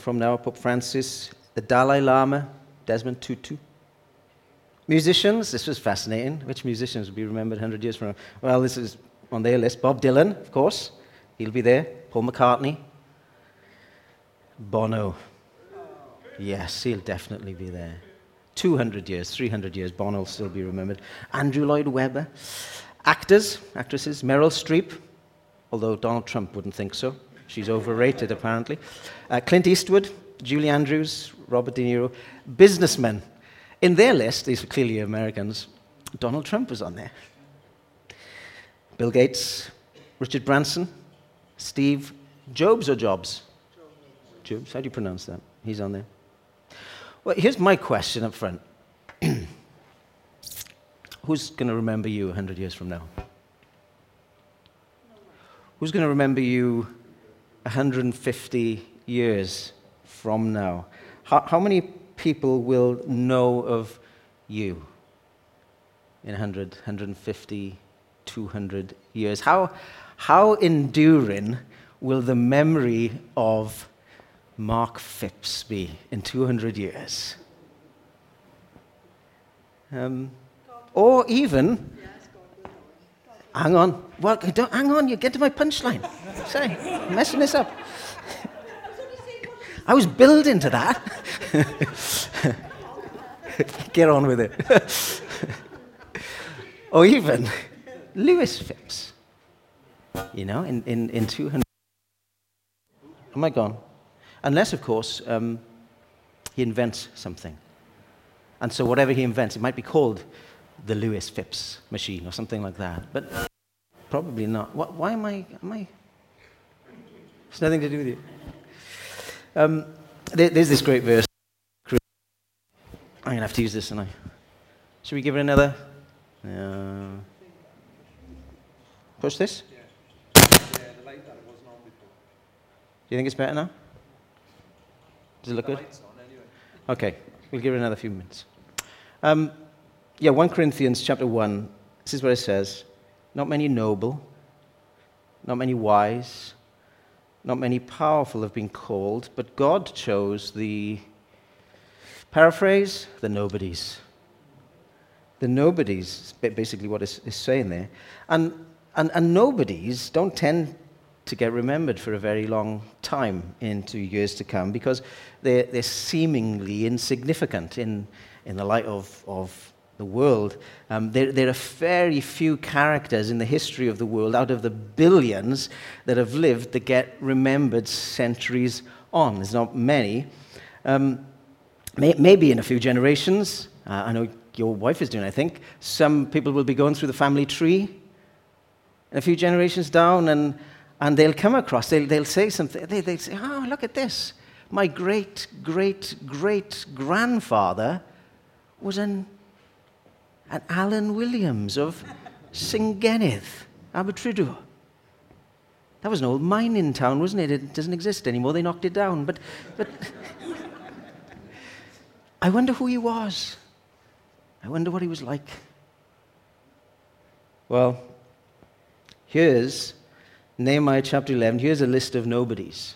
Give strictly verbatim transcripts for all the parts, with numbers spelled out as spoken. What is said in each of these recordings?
from now, Pope Francis, the Dalai Lama, Desmond Tutu. Musicians, this was fascinating. Which musicians will be remembered one hundred years from now? Well, this is on their list. Bob Dylan, of course. He'll be there. Paul McCartney. Bono. Yes, he'll definitely be there. two hundred years, three hundred years, Bono will still be remembered. Andrew Lloyd Webber. Actors, actresses, Meryl Streep, although Donald Trump wouldn't think so. She's overrated, apparently. Uh, Clint Eastwood, Julie Andrews, Robert De Niro. Businessmen. In their list, these are clearly Americans, Donald Trump was on there. Bill Gates, Richard Branson, Steve Jobs or Jobs? Jobs, how do you pronounce that? He's on there. Well, here's my question up front. Who's going to remember you one hundred years from now? Who's going to remember you one hundred fifty years from now? How, how many people will know of you in one hundred, one hundred fifty, two hundred years? How, how enduring will the memory of Mark Phipps be in two hundred years? Um, or even, hang on, well, don't, hang on, you get to my punchline. Sorry, I'm messing this up. I was building to that. Get on with it. Or even Lewis Phipps, you know, in, in, in two hundred. Am I gone? Unless, of course, um, he invents something. And so whatever he invents, it might be called the Lewis Phipps machine or something like that. But probably not. What, why am I, am I? It's nothing to do with you. Um, there, there's this great verse. I'm going to have to use this, and I. Should we give it another? Uh, push this? Yeah. Yeah, the light that it wasn't on before. Do you think it's better now? Does it look the good? Light's on anyway. Okay, we'll give it another few minutes. Um, yeah, First Corinthians chapter one, this is what it says. Not many noble, not many wise, not many powerful have been called, but God chose the, paraphrase, the nobodies. The nobodies, is basically what it's, it's saying there. And, and, and nobodies don't tend to get remembered for a very long time into years to come because they're, they're seemingly insignificant in, in the light of, of the world. Um, there, there are very few characters in the history of the world out of the billions that have lived that get remembered centuries on. There's not many. Um, may, maybe in a few generations, uh, I know your wife is doing, I think, some people will be going through the family tree and a few generations down, and And they'll come across, they'll, they'll say something, they, they'll say, oh, look at this. My great, great, great grandfather was an, an Alan Williams of Singenneth, Abertrydydd. That was an old mining town, wasn't it? It doesn't exist anymore. They knocked it down. But, but I wonder who he was. I wonder what he was like. Well, here's Nehemiah chapter eleven, here's a list of nobodies.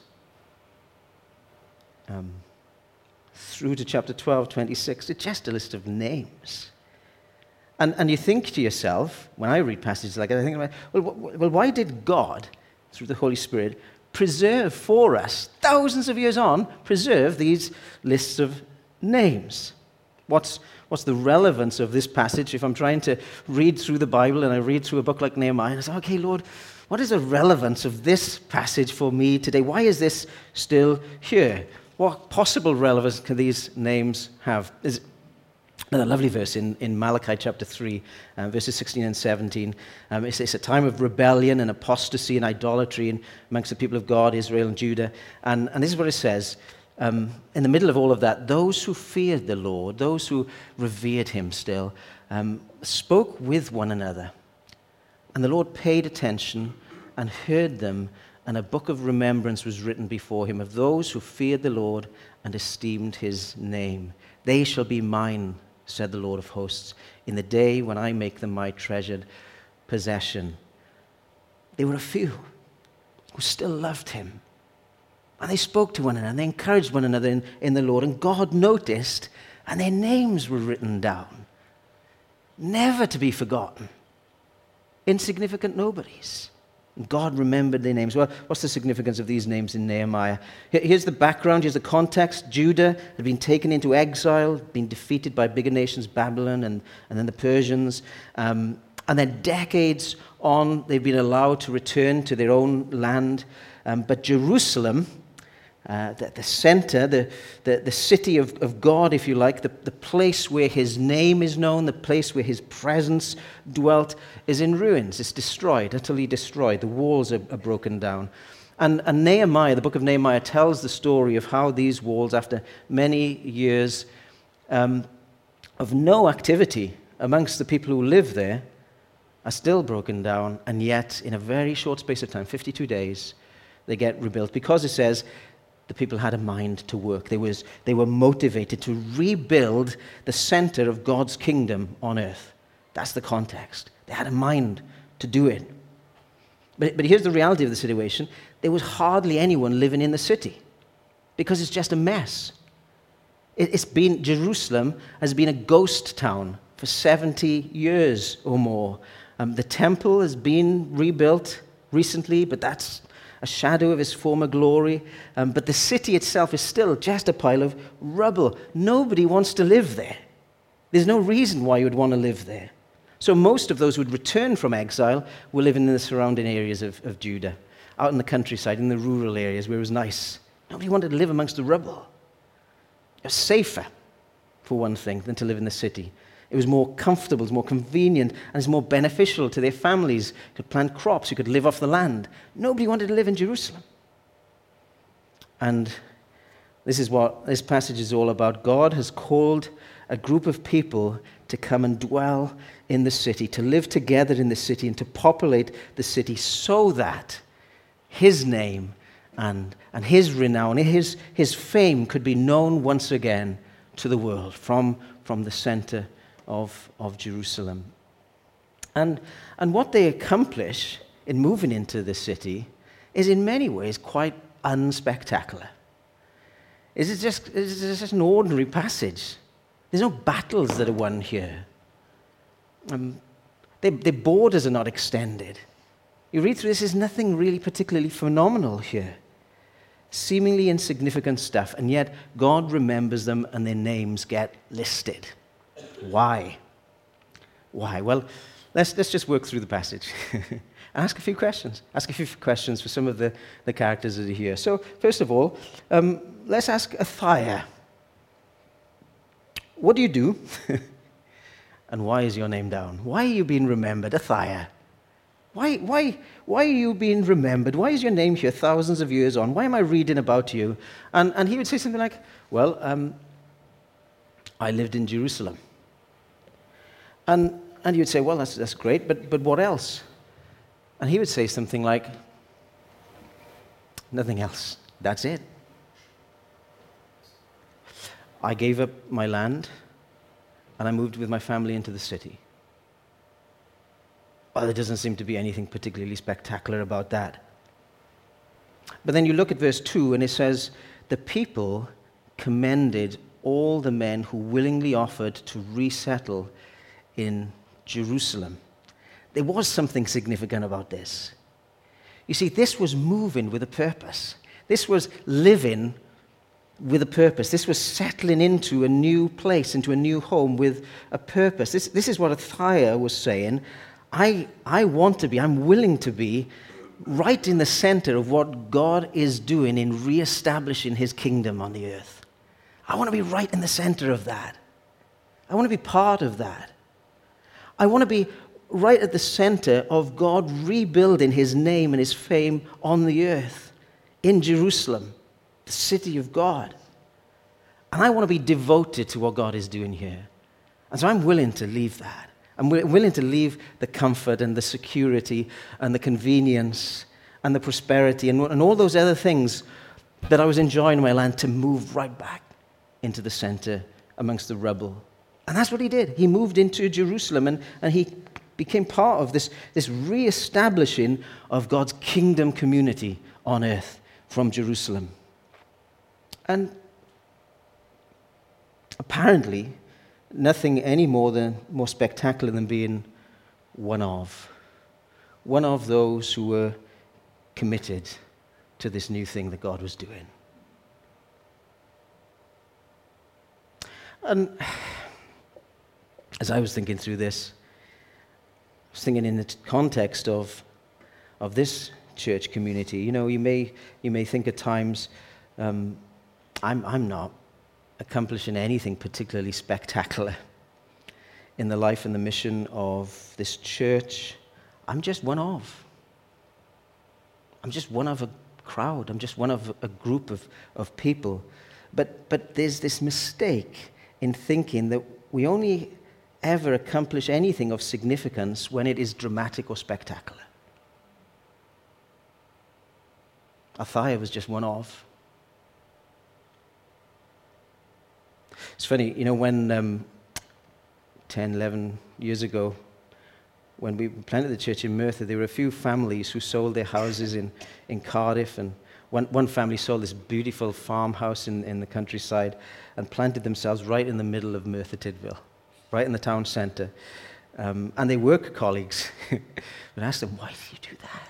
Um, through to chapter twelve, twenty-six, it's just a list of names. And, and you think to yourself, when I read passages like that, I think, well, well, why did God, through the Holy Spirit, preserve for us, thousands of years on, preserve these lists of names? What's, what's the relevance of this passage if I'm trying to read through the Bible and I read through a book like Nehemiah and I say, okay, Lord, what is the relevance of this passage for me today? Why is this still here? What possible relevance can these names have? There's another lovely verse in, in Malachi chapter three, uh, verses sixteen and seventeen. Um, it's, it's a time of rebellion and apostasy and idolatry in, amongst the people of God, Israel and Judah. And, and this is what it says. Um, in the middle of all of that, those who feared the Lord, those who revered him still, um, spoke with one another. And the Lord paid attention and heard them, and a book of remembrance was written before him of those who feared the Lord and esteemed his name. They shall be mine, said the Lord of hosts, in the day when I make them my treasured possession. There were a few who still loved him, And they spoke to one another, and they encouraged one another in, in the Lord. And God noticed, and their names were written down, never to be forgotten. Insignificant nobodies. And God remembered their names. Well, what's the significance of these names in Nehemiah? Here's the background, here's the context. Judah had been taken into exile, been defeated by bigger nations, Babylon and, and then the Persians. Um, and then decades on, they've been allowed to return to their own land. Um, but Jerusalem, uh, the, the center, the, the, the city of, of God, if you like, the, the place where his name is known, the place where his presence dwelt, is in ruins. It's destroyed, utterly destroyed. The walls are, are broken down. And, and Nehemiah, the book of Nehemiah, tells the story of how these walls, after many years um, of no activity amongst the people who live there, are still broken down, and yet in a very short space of time, fifty-two days, they get rebuilt. Because it says the people had a mind to work. They, was, they were motivated to rebuild the center of God's kingdom on earth. That's the context. They had a mind to do it. But, but here's the reality of the situation. There was hardly anyone living in the city because it's just a mess. It, it's been, Jerusalem has been a ghost town for seventy years or more. Um, the temple has been rebuilt recently, but that's a shadow of his former glory. Um, but the city itself is still just a pile of rubble. Nobody wants to live there. There's no reason why you would want to live there. So most of those who would return from exile were living in the surrounding areas of, of Judah, out in the countryside, in the rural areas where it was nice. Nobody wanted to live amongst the rubble. It was safer, for one thing, than to live in the city. It was more comfortable, it was more convenient, and it's more beneficial to their families. You could plant crops, you could live off the land. Nobody wanted to live in Jerusalem. And this is what this passage is all about. God has called a group of people to come and dwell in the city, to live together in the city, and to populate the city so that his name and, and his renown, his, his fame could be known once again to the world from, from the center Of, of Jerusalem. And, and what they accomplish in moving into the city is in many ways quite unspectacular. It's just, it's just an ordinary passage. There's no battles that are won here. Um, their, their borders are not extended. You read through this, there's nothing really particularly phenomenal here. Seemingly insignificant stuff, and yet God remembers them and their names get listed. Why? Why? Well, let's, let's just work through the passage. Ask a few questions. Ask a few questions for some of the, the characters that are here. So, first of all, um, let's ask Athaliah. What do you do? And why is your name down? Why are you being remembered, Athaliah? Why, why, why are you being remembered? Why is your name here thousands of years on? Why am I reading about you? And, and he would say something like, well, um, I lived in Jerusalem. And, and you'd say, well, that's, that's great, but, but what else? And he would say something like, nothing else. That's it. I gave up my land, and I moved with my family into the city. Well, there doesn't seem to be anything particularly spectacular about that. But then you look at verse two, and it says, the people commended all the men who willingly offered to resettle in Jerusalem. There was something significant about this. You see, this was moving with a purpose. This was living with a purpose. This was settling into a new place, into a new home with a purpose. This, this is what Athaliah was saying. I, I want to be, I'm willing to be right in the center of what God is doing in reestablishing his kingdom on the earth. I want to be right in the center of that. I want to be part of that. I want to be right at the center of God rebuilding his name and his fame on the earth, in Jerusalem, the city of God. And I want to be devoted to what God is doing here. And so I'm willing to leave that. I'm willing to leave the comfort and the security and the convenience and the prosperity and, and all those other things that I was enjoying in my land to move right back into the center amongst the rubble. And that's what he did. He moved into Jerusalem, and, and he became part of this, this reestablishing of God's kingdom community on earth from Jerusalem. And apparently, nothing any more than more spectacular than being one of. One of those who were committed to this new thing that God was doing. And as I was thinking through this, I was thinking in the context of, of this church community. You know, you may you may think at times, um, I'm I'm not accomplishing anything particularly spectacular in the life and the mission of this church. I'm just one of. I'm just one of a crowd. I'm just one of a group of, of people. But but there's this mistake in thinking that we only ever accomplish anything of significance when it is dramatic or spectacular. Athia was just one of. It's funny, you know, when um, ten, eleven years ago, when we planted the church in Merthyr, there were a few families who sold their houses in, in Cardiff, and one, one family sold this beautiful farmhouse in, in the countryside and planted themselves right in the middle of Merthyr Tydfil, right in the town centre. Um, and they work colleagues would ask them, why did you do that?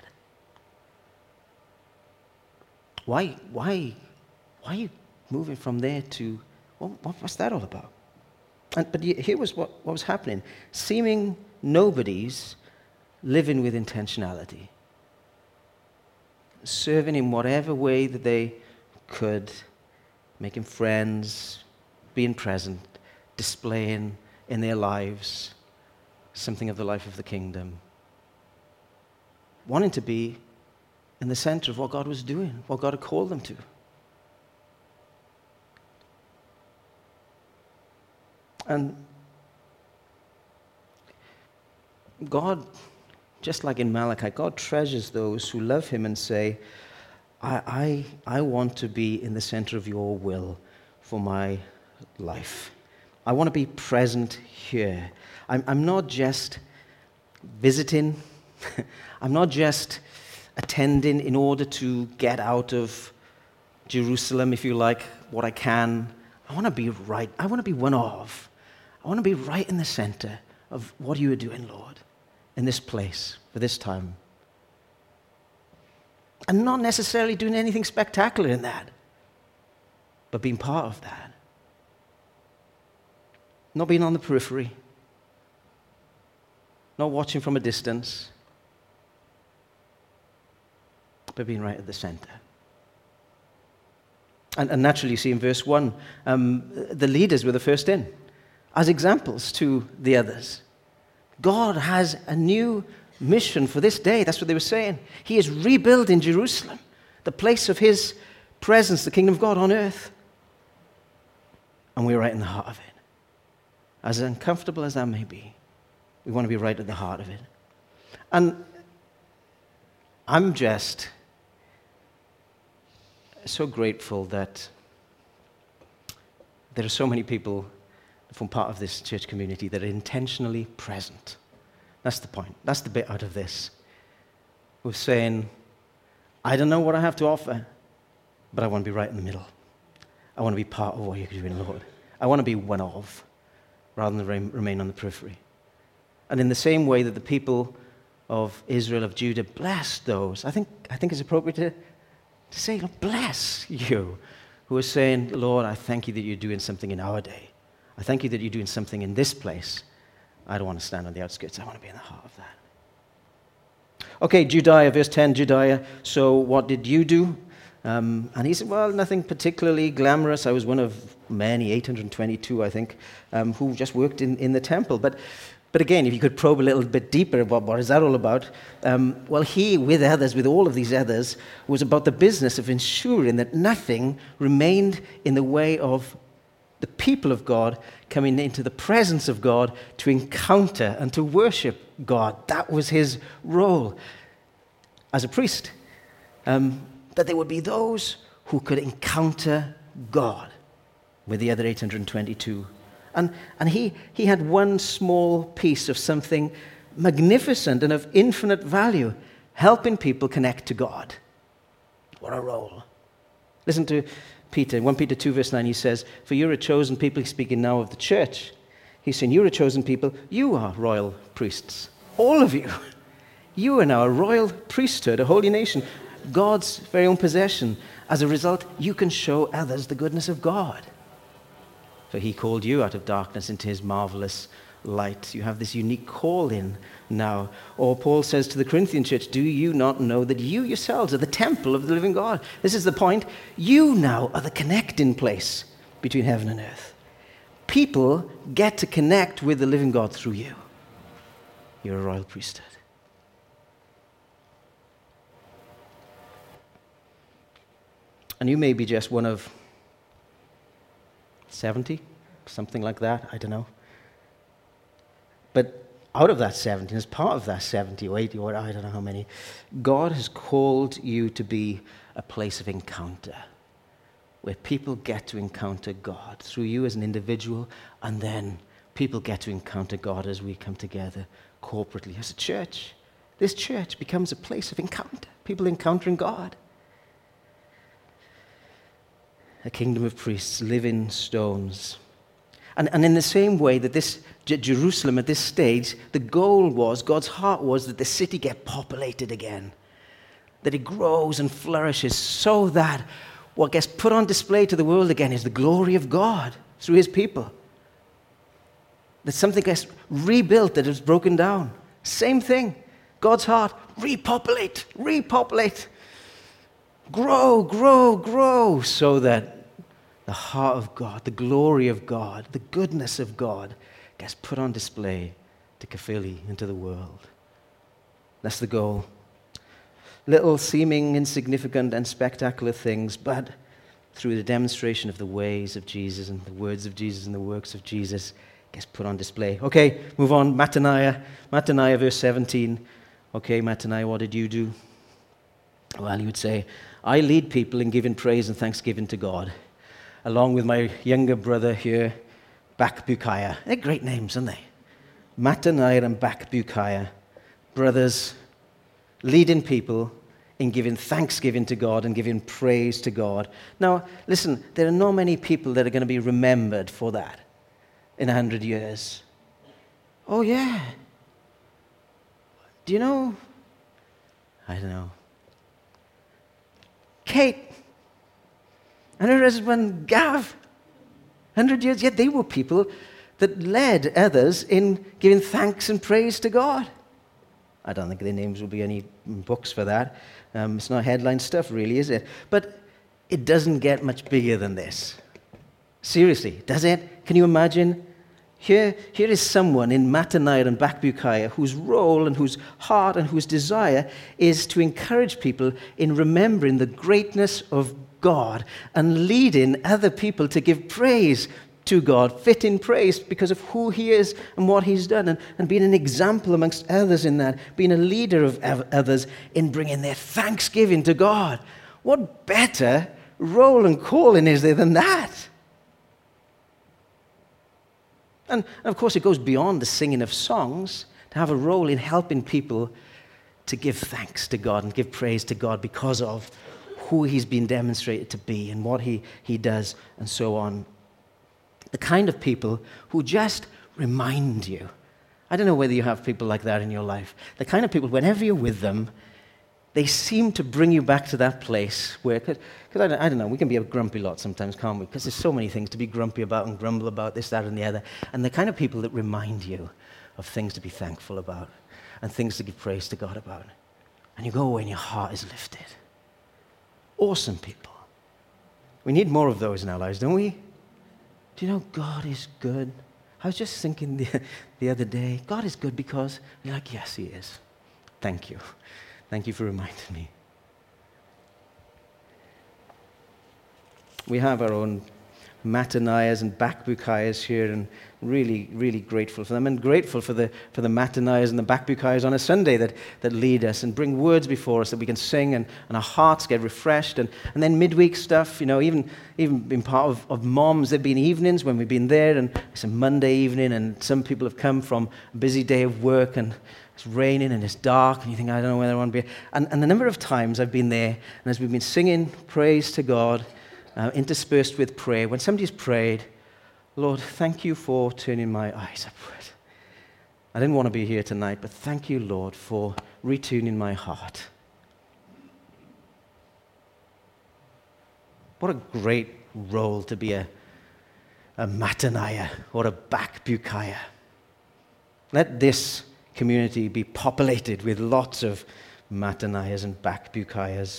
Why, why, why are you moving from there to, what, what, what's that all about? And, but here was what, what was happening. Seeming nobodies living with intentionality. Serving in whatever way that they could, making friends, being present, displaying in their lives something of the life of the kingdom. Wanting to be in the center of what God was doing, what God had called them to. And God, just like in Malachi, God treasures those who love him and say, I, I, I want to be in the center of your will for my life. I want to be present here. I'm, I'm not just visiting. I'm not just attending in order to get out of Jerusalem, if you like, what I can. I want to be right. I want to be one of. I want to be right in the center of what you are doing, Lord, in this place, for this time. And not necessarily doing anything spectacular in that, but being part of that. Not being on the periphery. Not watching from a distance, but being right at the center. And, and naturally, you see in verse one, um, the leaders were the first in, as examples to the others. God has a new mission for this day. That's what they were saying. He is rebuilding Jerusalem, the place of his presence, the kingdom of God on earth. And we're right in the heart of it. As uncomfortable as that may be, we want to be right at the heart of it. And I'm just so grateful that there are so many people from part of this church community that are intentionally present. That's the point. That's the bit out of this. We're saying, I don't know what I have to offer, but I want to be right in the middle. I want to be part of what you're doing, Lord. I want to be one of, rather than remain on the periphery. And in the same way that the people of Israel, of Judah, blessed those, I think, I think it's appropriate to, to say, bless you, who are saying, Lord, I thank you that you're doing something in our day. I thank you that you're doing something in this place. I don't want to stand on the outskirts. I want to be in the heart of that. Okay, Judea, verse ten, Judea. So what did you do? Um, and he said, well, nothing particularly glamorous. I was one of many, eight hundred twenty-two, I think, um, who just worked in, in the temple. But but again, if you could probe a little bit deeper about what is that all about, um, well, he, with others, with all of these others, was about the business of ensuring that nothing remained in the way of the people of God coming into the presence of God to encounter and to worship God. That was his role as a priest. Um, that there would be those who could encounter God with the other eight hundred twenty-two. And, and he, he had one small piece of something magnificent and of infinite value, helping people connect to God. What a role. Listen to Peter. First Peter two, verse nine, he says, "For you're a chosen people," he's speaking now of the church. He's saying, "You're a chosen people. You are royal priests. All of you. You are now a royal priesthood, a holy nation, God's very own possession. As a result, you can show others the goodness of God. For he called you out of darkness into his marvelous light." You have this unique call-in now. Or Paul says to the Corinthian church, "Do you not know that you yourselves are the temple of the living God?" This is the point. You now are the connecting place between heaven and earth. People get to connect with the living God through you. You're a royal priesthood. And you may be just one of seventy, something like that, I don't know. But out of that seventy, as part of that seventy or eighty, or I don't know how many, God has called you to be a place of encounter, where people get to encounter God through you as an individual, and then people get to encounter God as we come together corporately as a church. This church becomes a place of encounter, people encountering God. A kingdom of priests, living stones. And, and in the same way that this J- Jerusalem at this stage, the goal was, God's heart was that the city get populated again, that it grows and flourishes so that what gets put on display to the world again is the glory of God through his people. That something gets rebuilt that is broken down. Same thing. God's heart, repopulate, repopulate. Grow, grow, grow, so that the heart of God, the glory of God, the goodness of God gets put on display to Caerphilly and to the world. That's the goal. Little seeming insignificant and spectacular things, but through the demonstration of the ways of Jesus and the words of Jesus and the works of Jesus gets put on display. Okay, move on. Mattaniah. Mattaniah, verse seventeen. Okay, Mattaniah, what did you do? Well, he would say, "I lead people in giving praise and thanksgiving to God, along with my younger brother here, Bakbukiah." They're great names, aren't they? Mattaniah and Bakbukiah, brothers leading people in giving thanksgiving to God and giving praise to God. Now, listen, there are not many people that are going to be remembered for that in a hundred years. Oh, yeah. Do you know? I don't know. Kate and her husband Gav, hundred years, yet they were people that led others in giving thanks and praise to God. I don't think their names will be any books for that. Um, it's not headline stuff, really, is it? But it doesn't get much bigger than this. Seriously, does it? Can you imagine? Here, here is someone in Mattaniah and Bakbukiah whose role and whose heart and whose desire is to encourage people in remembering the greatness of God and leading other people to give praise to God, fitting praise because of who he is and what he's done, and, and being an example amongst others in that, being a leader of others in bringing their thanksgiving to God. What better role and calling is there than that? And, and of course, it goes beyond the singing of songs to have a role in helping people to give thanks to God and give praise to God because of who he's been demonstrated to be and what he, he does and so on. The kind of people who just remind you. I don't know whether you have people like that in your life. The kind of people, whenever you're with them, they seem to bring you back to that place where, because I, don't, I don't know, we can be a grumpy lot sometimes, can't we? Because there's so many things to be grumpy about and grumble about, this, that, and the other. And the kind of people that remind you of things to be thankful about and things to give praise to God about. And you go away and your heart is lifted. Awesome people. We need more of those in our lives, don't we? Do you know God is good? I was just thinking the, the other day, God is good because, you're like, yes, he is. Thank you. Thank you for reminding me. We have our own Mattaniahs and Bakbukiahs here, and really, really grateful for them, and grateful for the for the Mattaniahs and the Bakbukiahs on a Sunday that, that lead us and bring words before us that we can sing, and, and our hearts get refreshed. And, and then midweek stuff, you know, even even being part of, of Moms, there have been evenings when we've been there, and it's a Monday evening, and some people have come from a busy day of work, and it's raining and it's dark, and you think, I don't know whether I want to be. And, and the number of times I've been there, and as we've been singing praise to God, uh, interspersed with prayer. When somebody's prayed, Lord, thank you for turning my eyes upward. I didn't want to be here tonight, but thank you, Lord, for retuning my heart. What a great role to be a, a Mataniah or a Bakbukiah. Let this community be populated with lots of Mataniahs and Bakbukiahs.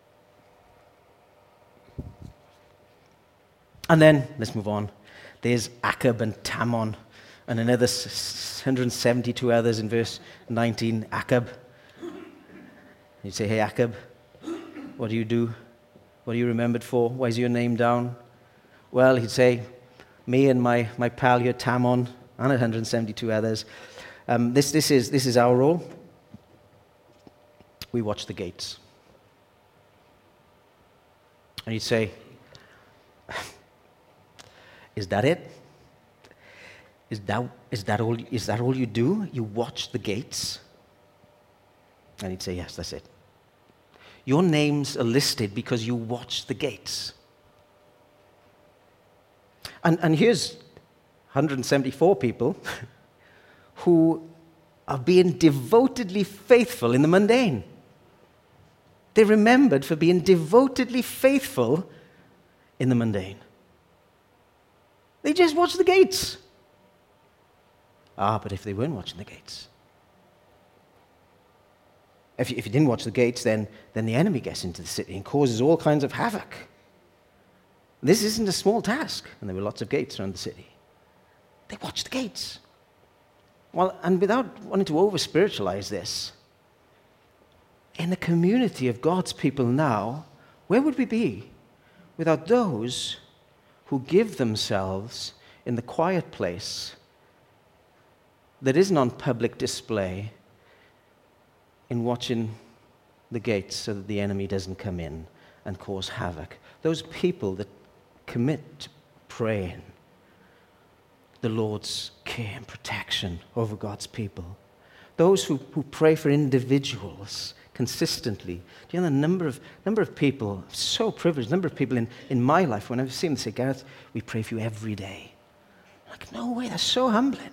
And then, let's move on. There's Akkub and Tamon, and another one hundred seventy-two others in verse nineteen. Akkub. You say, hey, Akkub, what do you do? What are you remembered for? Why is your name down? Well, he'd say, me and my, my pal here, Tamon, and one hundred seventy-two others. Um, this, this, is, this is our role. We watch the gates. And he'd say, is that it? Is that, is that all, is that all you do? You watch the gates? And he'd say, yes, that's it. Your names are listed because you watch the gates. And, and here's one hundred seventy-four people who are being devotedly faithful in the mundane. They're remembered for being devotedly faithful in the mundane. They just watch the gates. Ah, but if they weren't watching the gates, if you, if you didn't watch the gates, then, then the enemy gets into the city and causes all kinds of havoc. This isn't a small task, and there were lots of gates around the city. They watched the gates. Well, and without wanting to over-spiritualize this, in the community of God's people now, where would we be without those who give themselves in the quiet place that isn't on public display in watching the gates so that the enemy doesn't come in and cause havoc? Those people that commit to praying the Lord's care and protection over God's people. Those who, who pray for individuals consistently. Do you know the number of number of people, so privileged, number of people in, in my life, when I've seen them say, Gareth, we pray for you every day. I'm like, no way, that's so humbling.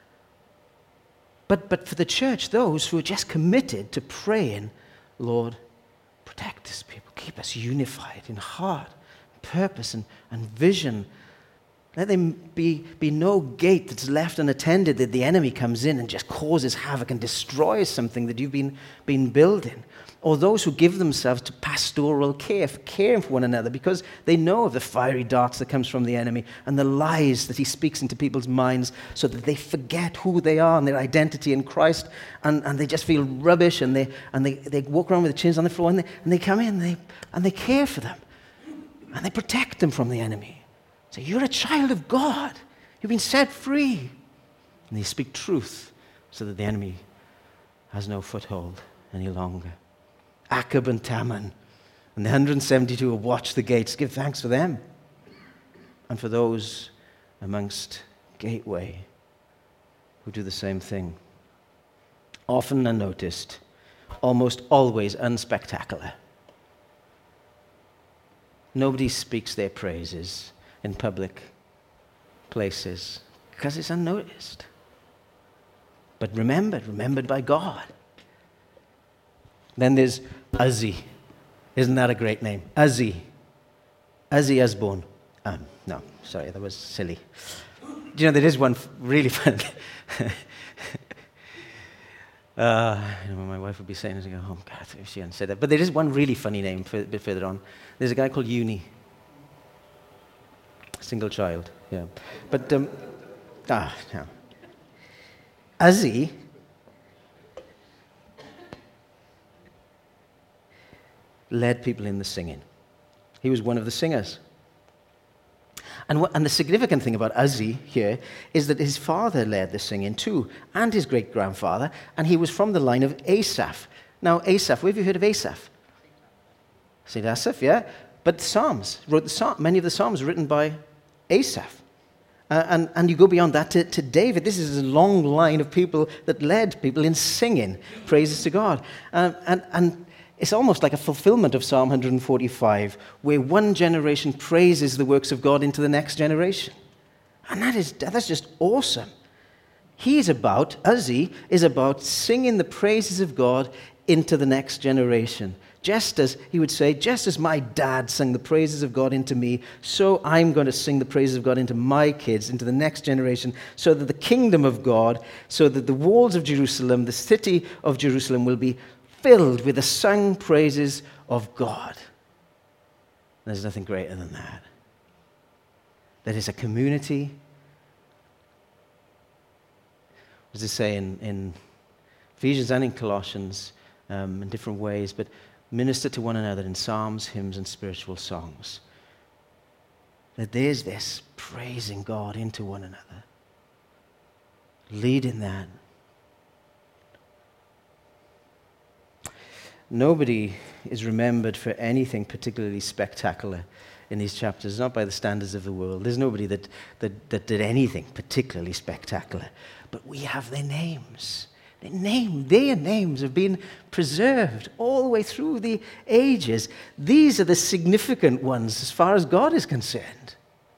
But but for the church, those who are just committed to praying, Lord, protect this people, keep us unified in heart, purpose, and, and vision. Let there be, be no gate that's left unattended that the enemy comes in and just causes havoc and destroys something that you've been, been building. Or those who give themselves to pastoral care, for caring for one another, because they know of the fiery darts that comes from the enemy and the lies that he speaks into people's minds so that they forget who they are and their identity in Christ, and, and they just feel rubbish, and they and they, they walk around with their chins on the floor, and they, and they come in and they, and they care for them and they protect them from the enemy. So you're a child of God. You've been set free. And they speak truth so that the enemy has no foothold any longer. Akkub and Tamon and the one hundred seventy-two who watch the gates, give thanks for them. And for those amongst Gateway who do the same thing. Often unnoticed, almost always unspectacular. Nobody speaks their praises in public places because it's unnoticed. But remembered, remembered by God. Then there's Uzzi. Isn't that a great name? Uzzi. Uzzi Osborne. Um, no, sorry, that was silly. Do you know, there is one really fun. uh, you know, my wife would be saying as I go home, God, if she hadn't said that. But there is one really funny name for, a bit further on. There's a guy called Uni. Single child, yeah. But, um, ah, no. Uzzi led people in the singing. He was one of the singers. And, what, and the significant thing about Uzzi here is that his father led the singing too, and his great-grandfather, and he was from the line of Asaph. Now, Asaph, where have you heard of Asaph? Saint Asaph, yeah. But the Psalms, wrote the Psalm, many of the Psalms were written by Asaph. Uh, and, and you go beyond that to, to David. This is a long line of people that led people in singing praises to God. Um, and, and It's almost like a fulfillment of Psalm one forty-five, where one generation praises the works of God into the next generation. And that is, that's just awesome. He is about, Uzi is about singing the praises of God into the next generation. Just as, he would say, just as my dad sang the praises of God into me, so I'm going to sing the praises of God into my kids, into the next generation, so that the kingdom of God, so that the walls of Jerusalem, the city of Jerusalem will be filled with the sung praises of God. There's nothing greater than that. That is a community. What does it say in, in Ephesians and in Colossians, um, in different ways, but minister to one another in psalms, hymns, and spiritual songs. That there's this praising God into one another. Lead in that. Nobody is remembered for anything particularly spectacular in these chapters, not by the standards of the world. There's nobody that, that, that did anything particularly spectacular. But we have their names. Their name, their names have been preserved all the way through the ages. These are the significant ones as far as God is concerned.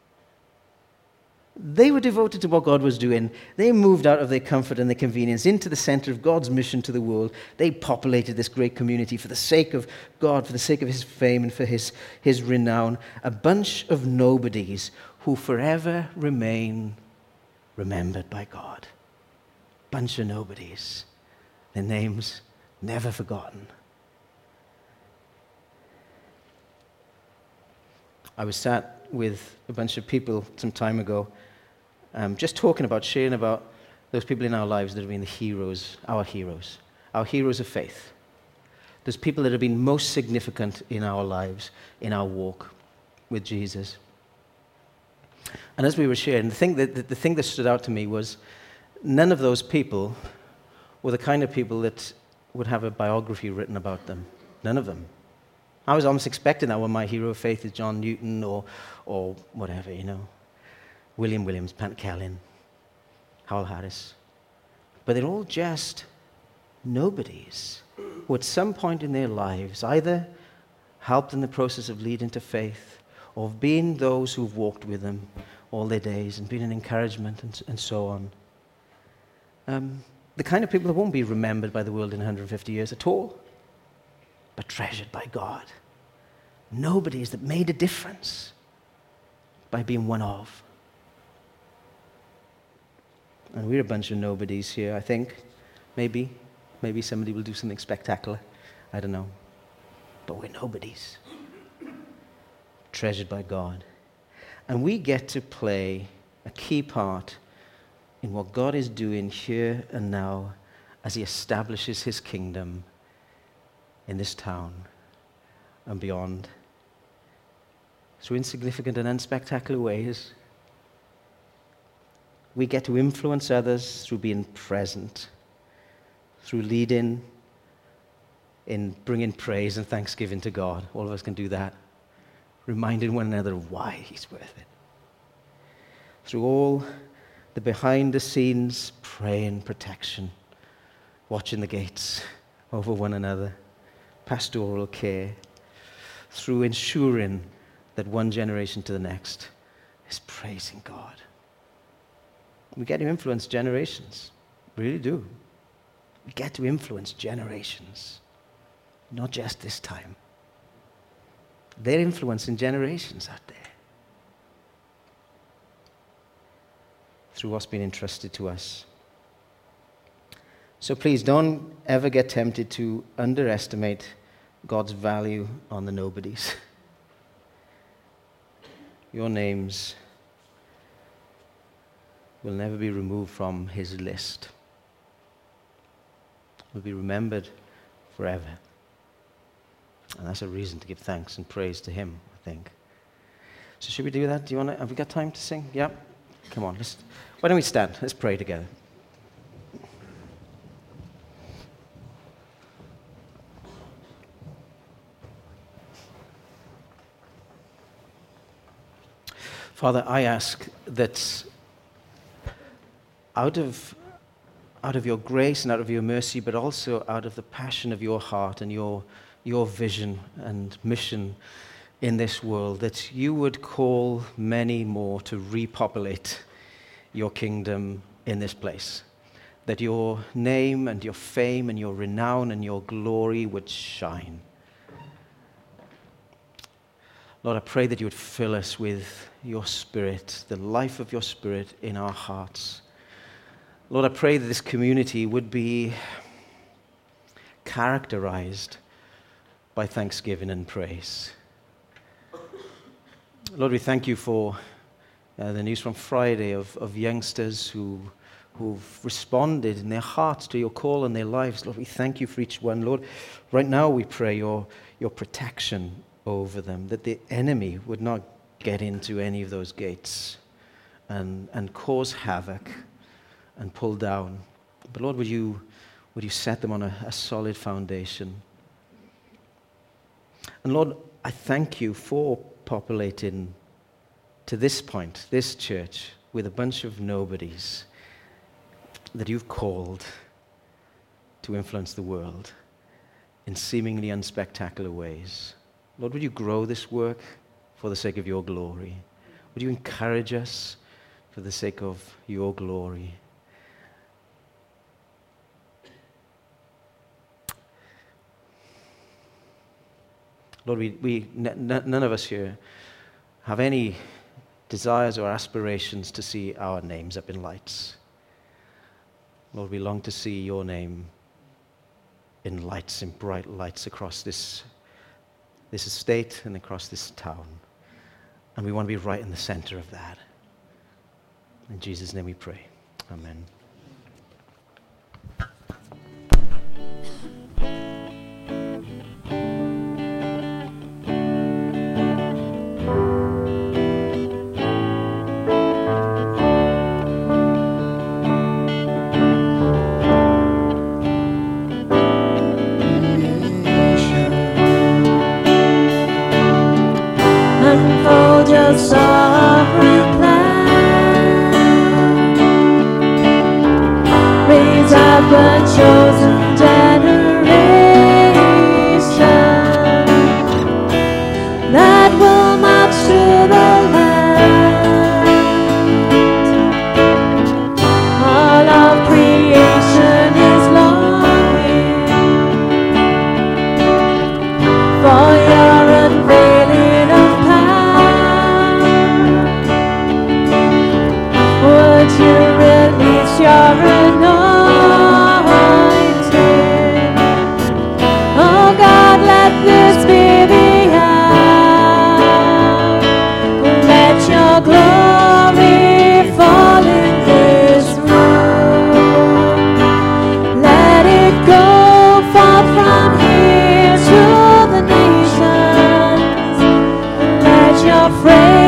They were devoted to what God was doing. They moved out of their comfort and their convenience into the center of God's mission to the world. They populated this great community for the sake of God, for the sake of his fame and for his, his renown. A bunch of nobodies who forever remain remembered by God. Bunch of nobodies. Their names never forgotten. I was sat with a bunch of people some time ago, um, just talking about, sharing about those people in our lives that have been the heroes, our heroes, our heroes of faith. Those people that have been most significant in our lives, in our walk with Jesus. And as we were sharing, the thing that, the, the thing that stood out to me was none of those people were the kind of people that would have a biography written about them. None of them. I was almost expecting that when my hero of faith is John Newton or or whatever, you know. William Williams, Pat Kellin, Howell Harris. But they're all just nobodies who at some point in their lives either helped in the process of leading to faith or have been those who've walked with them all their days and been an encouragement and, and so on. Um, the kind of people that won't be remembered by the world in one hundred fifty years at all, but treasured by God. Nobodies that made a difference by being one of. And we're a bunch of nobodies here, I think. Maybe. Maybe somebody will do something spectacular. I don't know. But we're nobodies. Treasured by God. And we get to play a key part in what God is doing here and now as he establishes his kingdom in this town and beyond. Through insignificant and unspectacular ways, we get to influence others through being present, through leading in bringing praise and thanksgiving to God. All of us can do that. Reminding one another of why he's worth it. Through all the behind-the-scenes praying, protection, watching the gates over one another, pastoral care, through ensuring that one generation to the next is praising God. We get to influence generations. We really do. We get to influence generations. Not just this time. They're influencing generations out there. Through what's been entrusted to us. So please don't ever get tempted to underestimate God's value on the nobodies. Your names will never be removed from his list. Will be remembered forever. And that's a reason to give thanks and praise to him, I think. So should we do that? Do you want to, have we got time to sing? Yeah? Come on, let's, why don't we stand? Let's pray together. Father, I ask that out of, out of your grace and out of your mercy, but also out of the passion of your heart and your, your vision and mission in this world, that you would call many more to repopulate your kingdom in this place, that your name and your fame and your renown and your glory would shine. Lord, I pray that you would fill us with your Spirit, the life of your Spirit in our hearts. Lord, I pray that this community would be characterized by thanksgiving and praise. Lord, we thank you for uh, the news from Friday of, of youngsters who, who've responded in their hearts to your call in their lives. Lord, we thank you for each one. Lord, right now we pray your, your protection over them, that the enemy would not get into any of those gates and, and cause havoc and pull down. But Lord, would you, would you set them on a, a solid foundation? And Lord, I thank you for populating to this point, this church, with a bunch of nobodies that you've called to influence the world in seemingly unspectacular ways. Lord, would you grow this work for the sake of your glory? Would you encourage us for the sake of your glory? Lord, we, we n- n- none of us here have any desires or aspirations to see our names up in lights. Lord, we long to see your name in lights, in bright lights across this, this estate and across this town. And we want to be right in the center of that. In Jesus' name we pray. Amen. Unfold your sovereign plan. Raise up a chosen generation that will march to the land. All of creation is longing for your unveiling of would you release your anointing? Oh God, let this be the hour. Let your glory fall in this room. Let it go forth from here to the nations. Let your praise